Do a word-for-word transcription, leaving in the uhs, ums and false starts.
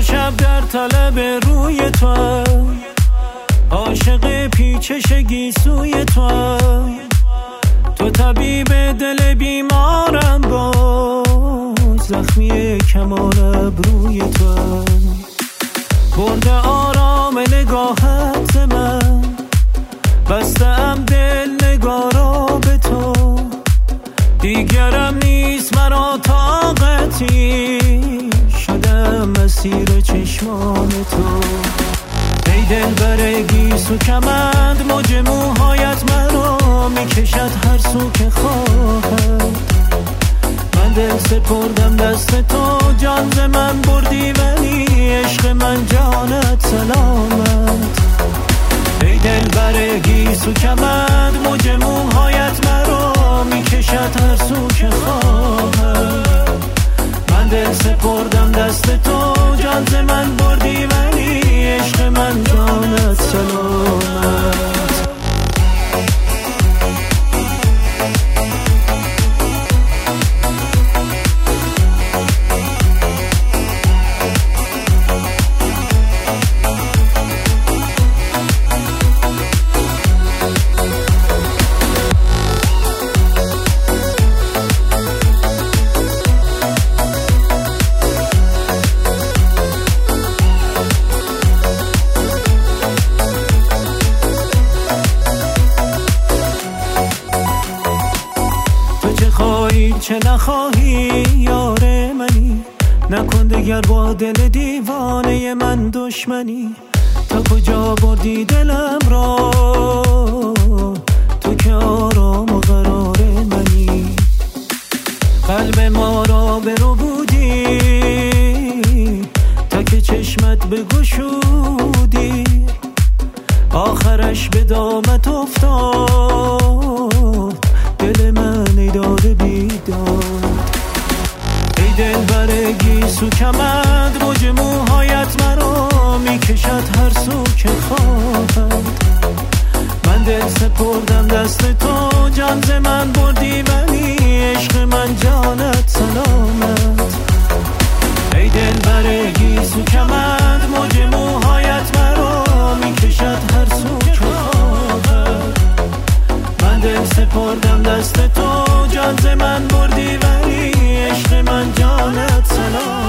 شب در طلب روی تو، عاشق پیچش گیسوی تو، تو طبیب دل بیمارم با زخمی کمان ابروی تو. برده آرام نگاهت ز من، بستم دل نگارا به تو، دیگرم نیست مرا طاقتی، شدم مسیر چشمان تو. ای دل برگیس و کمند، موج موهایت مرا میکشد هر سو که خواهد. من دل سپردم دست تو، جان ز من بردی ولی عشق من جانت سلامت. ای دل برگیس و کمند، موج موهایت مرا میکشد هر سو که خواهد. من دل سپردم دست تو، جان ز من بردی ولی عشق من جانت سلامت. چه نخواهی یار منی، نکن دگر با دل دیوانه من دشمنی. تا کجا بردی دلم را، تو که آرام و قرار منی. قلب ما را برو بودی، تا که چشمت بگشودی، آخرش به دامت افتاد دل من ای داده بیداد. ای دل برگیس و کمند، موج موهایت مرا میکشد هر سو که خواهد. من دل سپردم دست تو، جان ز من بردی ولی عشق من جانت سلامت. ای دل برگیس و کمند، موج موهایت مرا میکشد هر سو که خواهد. من دل سپردم دست تو، جان ز من بردی ولی عشق من جانت سلام.